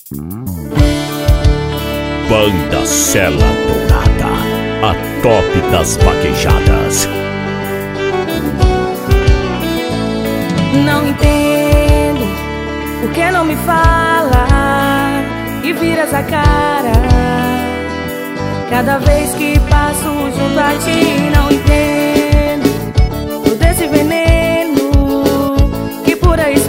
Banda Sela Dourada, a top das vaquejadas. Não entendo por que não me fala e viras a cara cada vez que passo junto a ti. Não entendo todo esse veneno que por aí